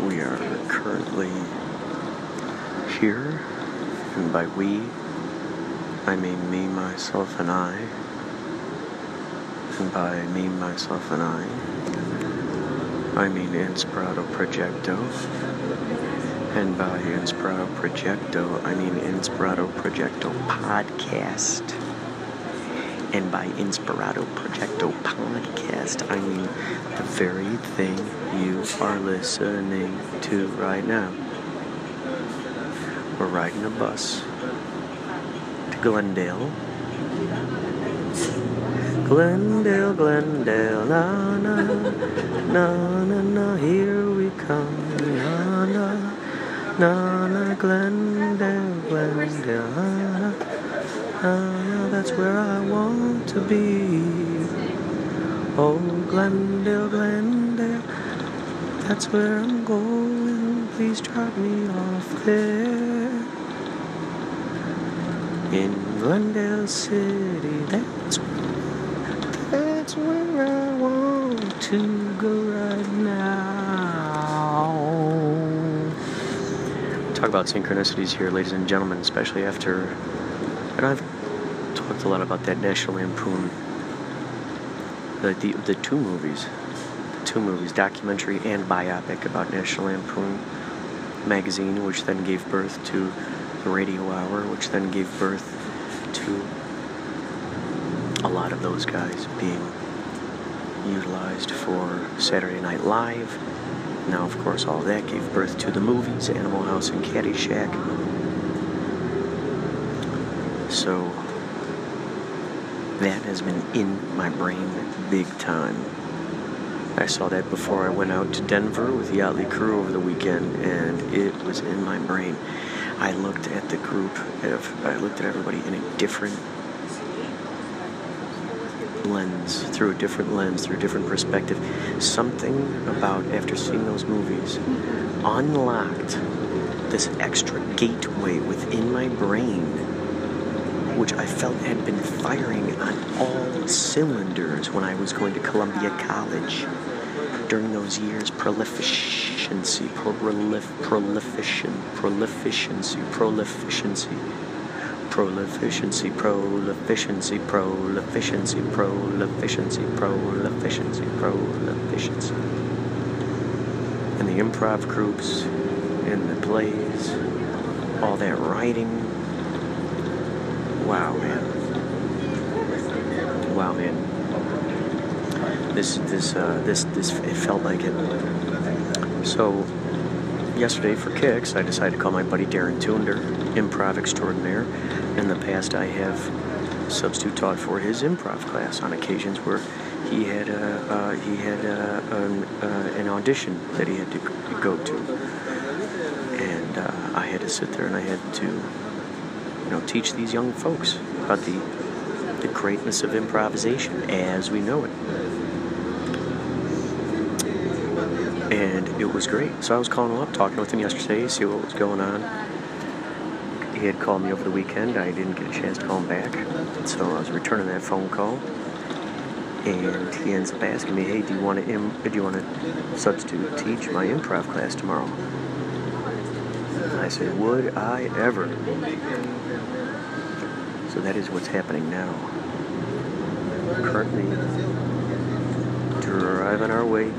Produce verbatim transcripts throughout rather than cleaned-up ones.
We are currently here, and by we, I mean me, myself, and I. And by me, myself, and I, I mean Inspirato Projecto. And by Inspirato Projecto, I mean Inspirato Projecto Podcast. And by Inspirato Projecto Podcast, I mean the very thing you are listening to right now. We're riding a bus to Glendale. Glendale, Glendale, na na, na na na, here we come, na na, na na, Glendale, Glendale, na na, na na, that's where I want to be. Oh, Glendale, Glendale, that's where I'm going, please drop me off there. In Glendale City, that's That's where I want to go right now. Talk about synchronicities here, ladies and gentlemen, especially after, and I've talked a lot about that National Lampoon, the, the, the two movies, the two movies, documentary and biopic about National Lampoon magazine, which then gave birth to the Radio Hour, which then gave birth to a lot of those guys being utilized for Saturday Night Live. Now, of course, all that gave birth to the movies, Animal House and Caddyshack. So, that has been in my brain big time. I saw that before I went out to Denver with Yachtly Crew over the weekend, and it was in my brain. I looked at the group, of, I looked at everybody in a different lens, through a different lens, through a different perspective. Something about, after seeing those movies, unlocked this extra gateway within my brain, which I felt had been firing on all cylinders when I was going to Columbia College during those years. Prolificency, prolif, prolificient, prolificency, prolificency. Prolificency, prolificency, prolificency, prolificency, prolificency, prolificency. And the improv groups, and the plays, all that writing. Wow, man. Wow, man. This, this, uh, this, this, it felt like it. So, yesterday for kicks, I decided to call my buddy Darren Tunder, improv extraordinaire. In the past, I have substitute taught for his improv class on occasions where he had a, uh, he had a, an, uh, an audition that he had to go to, and uh, I had to sit there and I had to, you know, teach these young folks about the the greatness of improvisation as we know it. And it was great. So I was calling him up, talking with him yesterday, see what was going on. He had called me over the weekend. I didn't get a chance to call him back, so I was returning that phone call. And he ends up asking me, "Hey, do you want to im- do you want to substitute teach my improv class tomorrow?" And I said, "Would I ever?" So that is what's happening now. We're currently driving our way.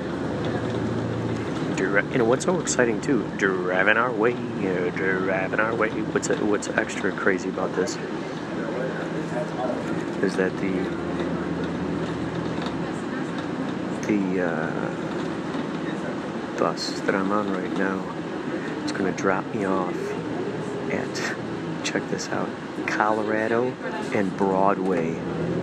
You know what's so exciting too? Driving our way, yeah, driving our way. What's what's extra crazy about this is that the the uh, bus that I'm on right now is going to drop me off at, check this out, Colorado and Broadway.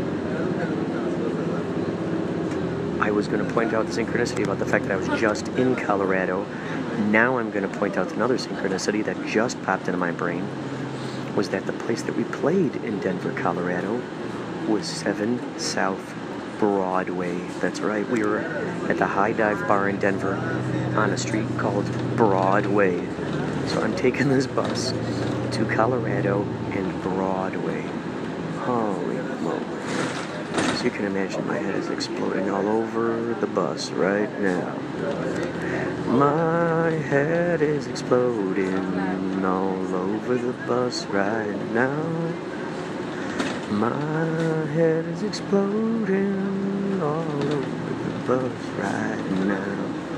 I was going to point out the synchronicity about the fact that I was just in Colorado. Now I'm going to point out another synchronicity that just popped into my brain, was that the place that we played in Denver, Colorado was seven South Broadway. That's right, we were at the High Dive Bar in Denver on a street called Broadway. So I'm taking this bus to Colorado and Broadway. Holy moly. So you can imagine my head is exploding all over the bus right now. My My head is exploding all over the bus right now. My head is exploding all over the bus right now.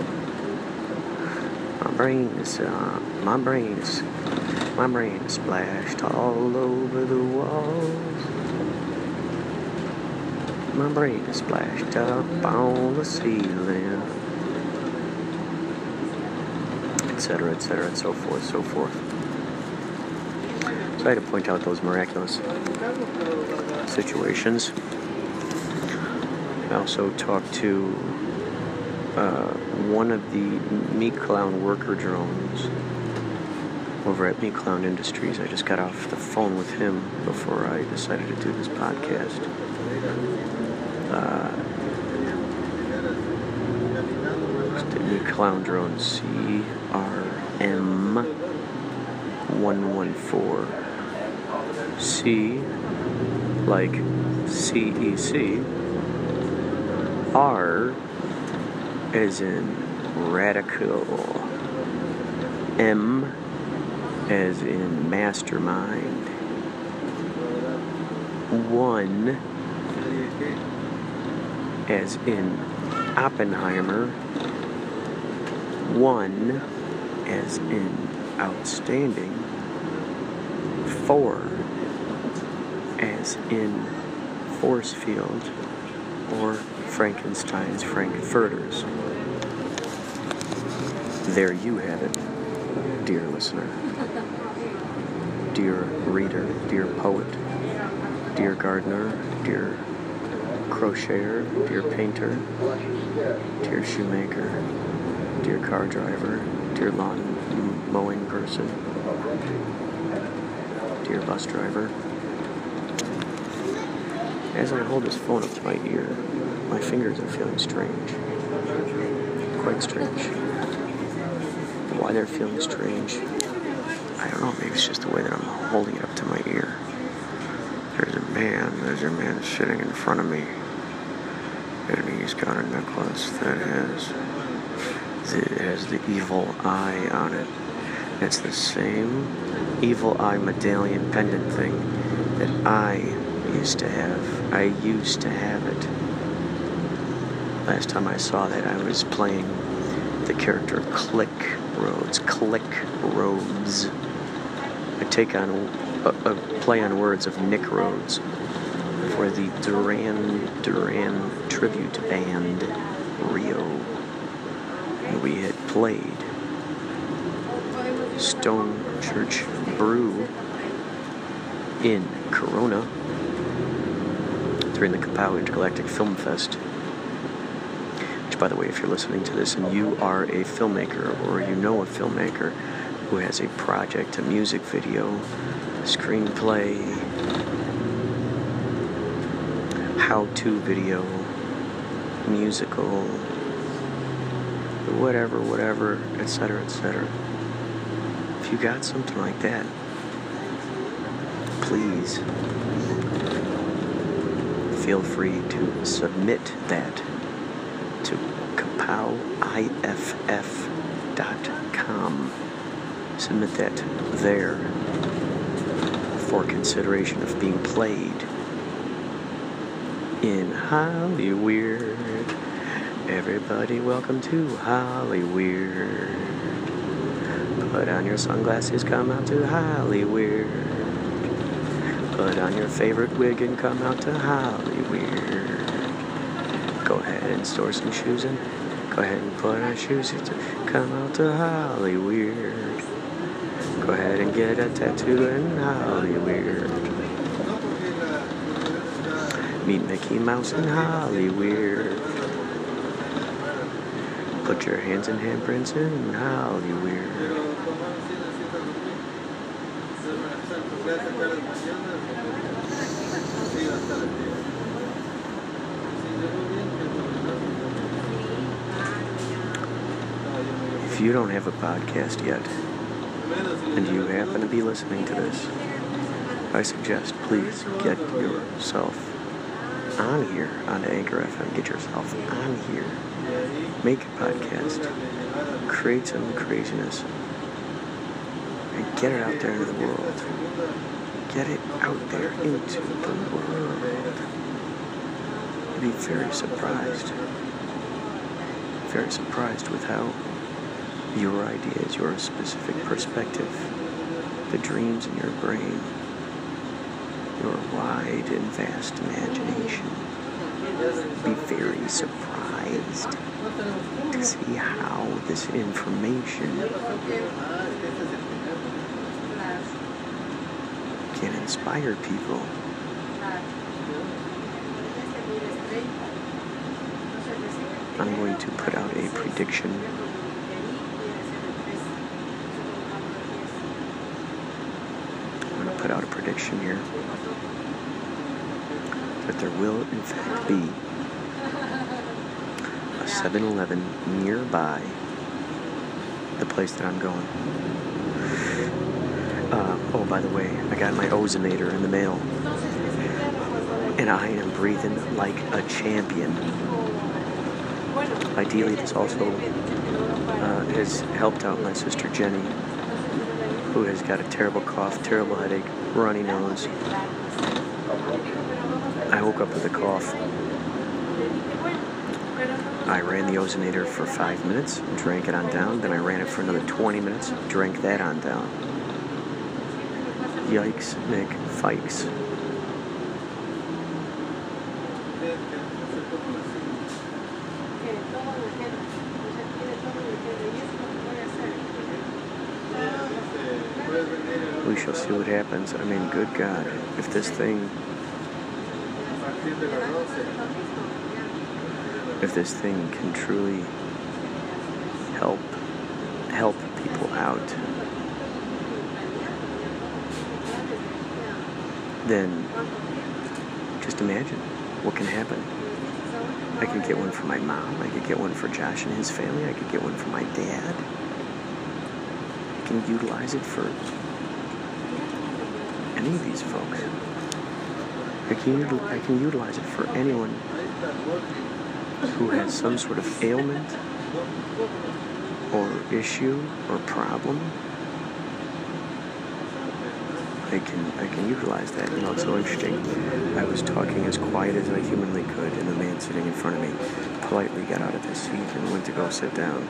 My brain is, uh, my brain is, my brain is splashed all over the walls. My brain is splashed up on the ceiling. Etc, etc, and so forth, so forth. So I had to point out those miraculous situations. I also talked to uh, one of the Meat Clown worker drones over at Meat Clown Industries. I just got off the phone with him before I decided to do this podcast. Uh, the Meat Clown drone C R M one one four. C like C E C. R as in radical. M as in mastermind. One as in Oppenheimer. One as in outstanding. Four as in force field, or Frankenstein's Frankfurters. There you have it, dear listener, dear reader, dear poet, dear gardener, dear crocheter, dear painter, dear shoemaker, dear car driver, dear lawn mowing person, dear bus driver. As I hold this phone up to my ear, my fingers are feeling strange. Quite strange. Why they're feeling strange, I don't know. Maybe it's just the way that I'm holding it up to my ear. There's a man, there's a man sitting in front of me, and he's got a necklace that has the, it has the evil eye on it. It's the same evil eye medallion pendant thing that I used to have. I used to have it. Last time I saw that, I was playing the character Click Rhodes. Click Rhodes. I take on a, a play on words of Nick Rhodes for the Duran Duran tribute band Rio. And we had played Stone Church Brew in Corona during the Kapow Intergalactic Film Fest. Which, by the way, if you're listening to this and you are a filmmaker or you know a filmmaker who has a project, a music video, screenplay, how-to video, musical, whatever, whatever, et cetera, et cetera. If you got something like that, please feel free to submit that to kapow I F F dot com. Submit that there for consideration of being played in Hollyweird. Everybody, welcome to Hollyweird. Put on your sunglasses, come out to Hollyweird. Put on your favorite wig and come out to Hollyweird. Go ahead and store some shoes and go ahead and put on shoes to come out to Hollyweird. Go ahead and get a tattoo in Hollyweird. Meet Mickey Mouse in Hollyweird. Put your hands in handprints in Hollyweird. If you don't have a podcast yet, and you happen to be listening to this, I suggest please get yourself on here, on Anchor F M. Get yourself on here. Make a podcast. create some craziness and get it out there into the world. Get it out there into the world. You'd be very surprised. Very surprised with how your ideas, your specific perspective, the dreams in your brain, your wide and vast imagination, be very surprised to see how this information can inspire people. I'm going to put out a prediction. I'm going to put out a prediction here that there will, in fact, be a seven eleven nearby the place that I'm going. Uh, oh, by the way, I got my ozonator in the mail, and I am breathing like a champion. Ideally, this also uh, has helped out my sister Jenny, who has got a terrible cough, terrible headache, runny nose. I woke up with a cough. I ran the ozonator for five minutes, drank it on down, then I ran it for another twenty minutes, drank that on down. Yikes, Nick, fikes. We shall see what happens. I mean, good God, if this thing, if this thing can truly help, help people out, then just imagine what can happen. I could get one for my mom. I could get one for Josh and his family. I could get one for my dad. I can utilize it for any of these folks. I can, util- I can utilize it for anyone who has some sort of ailment or issue or problem. I can I can utilize that. You know, it's so interesting. I was talking as quiet as I humanly could, and the man sitting in front of me politely got out of his seat and went to go sit down.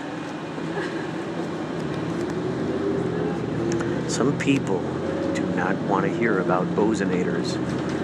Some people do not want to hear about ozonators.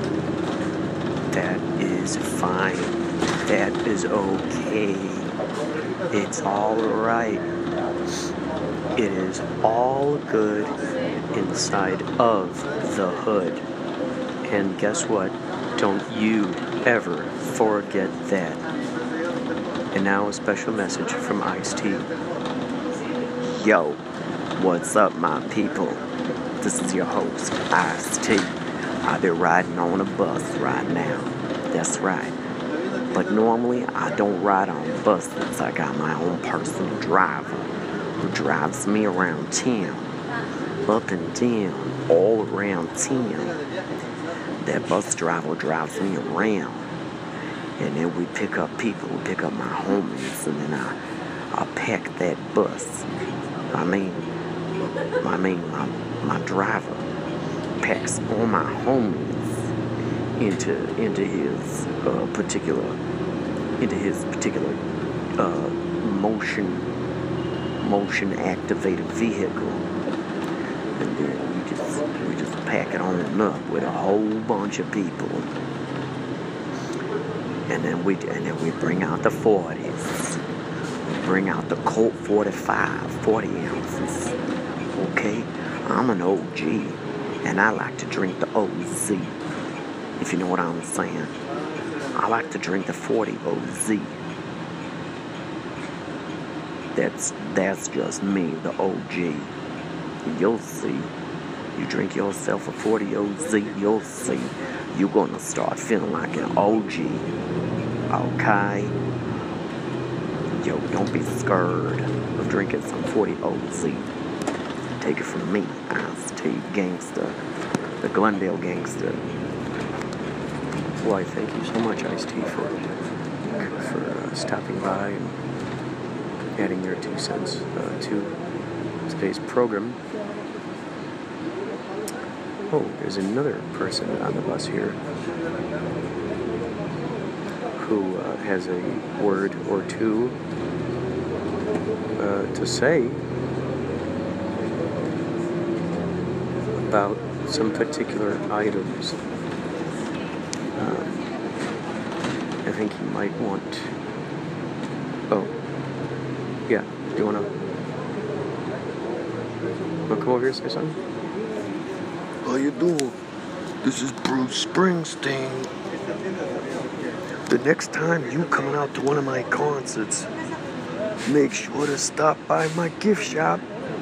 That is fine. That is okay. It's all right. It is all good inside of the hood. And guess what? Don't you ever forget that. And now a special message from Ice-T. Yo, what's up, my people? This is your host, Ice-T. I'll be riding on a bus right now. That's right. But normally, I don't ride on buses. I got my own personal driver who drives me around town, up and down, all around town. That bus driver drives me around, and then we pick up people, we pick up my homies, and then I, I pack that bus. I mean, I mean, my, my driver packs all my homies into into his uh, particular into his particular uh, motion motion activated vehicle, and then we just we just pack it on up with a whole bunch of people, and then we and then we bring out the forties, we bring out the Colt forty-five, forty ounces. Okay, I'm an O G, and I like to drink the O Z. If you know what I'm saying. I like to drink the forty O Z. That's that's just me, the O G. You'll see. You drink yourself a forty O Z, you'll see. You're gonna start feeling like an O G. Okay? Yo, don't be scared of drinking some forty O Z. Take it from me, Ice-T Gangster, the Glendale Gangster. Well, I thank you so much, Ice-T, for, for uh, stopping by and adding your two cents uh, to today's program. Oh, there's another person on the bus here who uh, has a word or two uh, to say about some particular items. Um, I think you might want... Oh, yeah, do you want to... Want to come over here and say something? How you doing? This is Bruce Springsteen. The next time you coming out to one of my concerts, make sure to stop by my gift shop.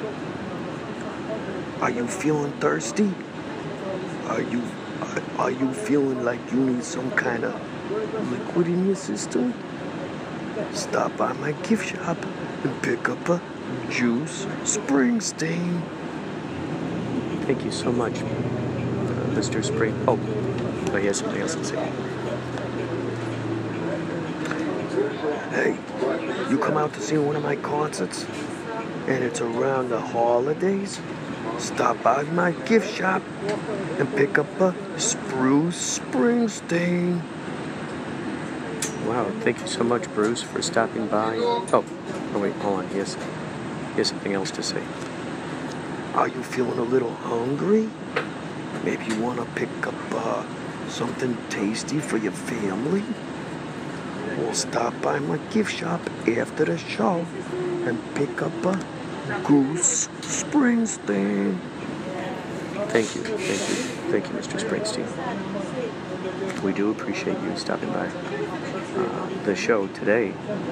Are you feeling thirsty? Are you are you feeling like you need some kind of liquid in your system? Stop by my gift shop and pick up a Juice Springsteen. Thank you so much, uh, Mister Spring. Oh, oh, he has something else to say. Hey, you come out to see one of my concerts, and it's around the holidays? Stop by my gift shop and pick up a Bruce Springsteen. Wow, thank you so much, Bruce, for stopping by. Oh, oh wait, hold on. He has, he has something else to say. Are you feeling a little hungry? Maybe you want to pick up uh, something tasty for your family? Well, stop by my gift shop after the show and pick up a Goose Springsteen. Thank you, thank you, thank you, Mister Springsteen. We do appreciate you stopping by uh, the show today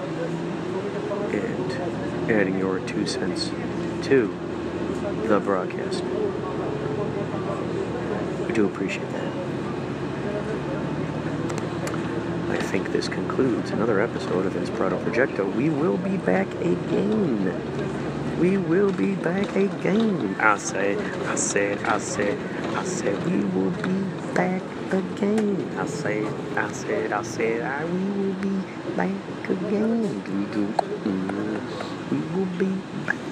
and adding your two cents to the broadcast. We do appreciate that. I think this concludes another episode of Inspirato Projecto. We will be back again. We will be back again. I said, I said, I said, I said, we will be back again. I said, I said, I said, I, we will be back again. Do, do, mm, we will be back.